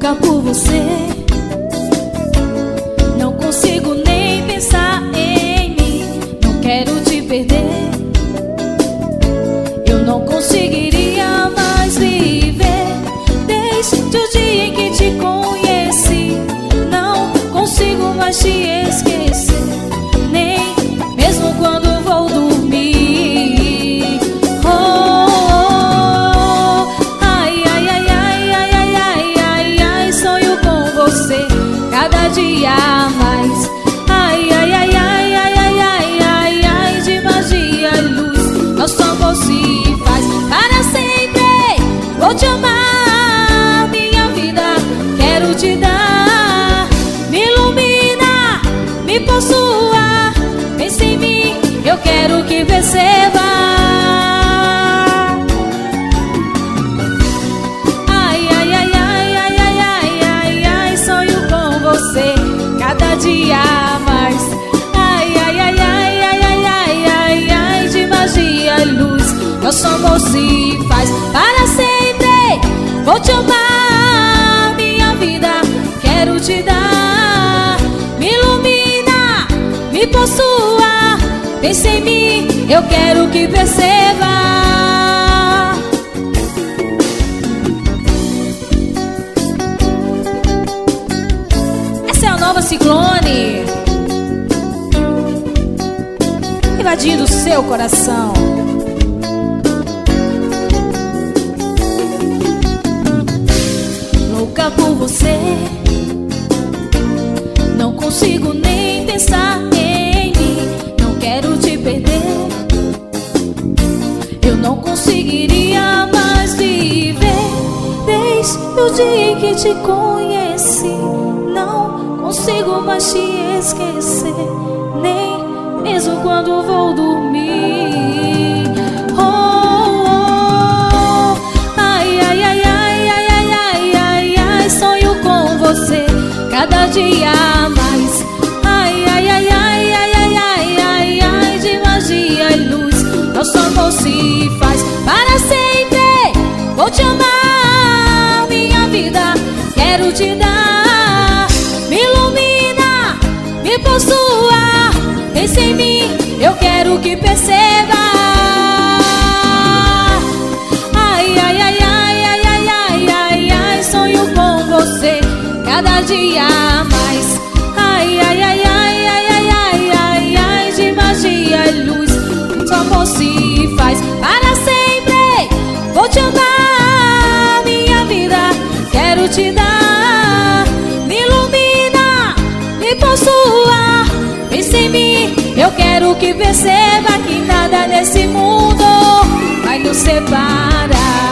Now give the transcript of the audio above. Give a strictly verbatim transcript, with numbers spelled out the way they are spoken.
louca por você. Não consigo nem pensar em mim. Não quero te perder. Eu não conseguiria mais viver desde o dia em que te conheci. Não consigo mais te esquecer, nem mesmo quando vou dormir. Oh, oh, oh. Ai, ai, ai, ai, ai, ai, ai, ai, ai, sonho com você cada dia mais. Ai, ai, ai, ai, ai, ai, ai, ai, ai, de magia e luz nosso amor se faz para sempre. Vou te amar, minha vida, quero te dar. Me ilumina, me possua, pensa em mim, eu quero que perceba. Ai, ai, ai, ai, ai, ai, ai, ai, ai, sonho com você cada dia mais. Ai, ai, ai, ai, ai, ai, ai, ai, ai, de magia e luz nosso amor se faz para sempre. Vou te amar, minha vida, quero te dar. Me ilumina, me possua, pensa em mim, eu quero que perceba. Essa é a nova Ciclone, invadindo o seu coração. Louca por você, não consigo nem pensar em mim. Não quero te perder. Eu não conseguiria mais viver desde o dia em que te conheci. Não consigo mais te esquecer, nem mesmo quando vou dormir. Oh, oh, oh. Ai, ai, ai, ai, ai, ai, ai, ai, ai, sonho com você cada dia mais. Ai, ai, ai, ai, ai, ai, ai, ai, ai, de magia e luz nosso amor se faz para sempre. Vou te amar, minha vida, quero te dar. Me ilumina, me possua, pensa em mim, eu quero que perceba. Ai, ai, ai, ai, ai, ai, ai, ai, ai, sonho com você cada dia mais. Ai, ai, ai, ai, ai, ai, ai, ai, ai, de magia e luz nosso amor se faz para sempre. Vou te amar, minha vida, quero te dar. Me ilumina, me possua, pensa em mim, eu quero que perceba que nada nesse mundo vai nos separar.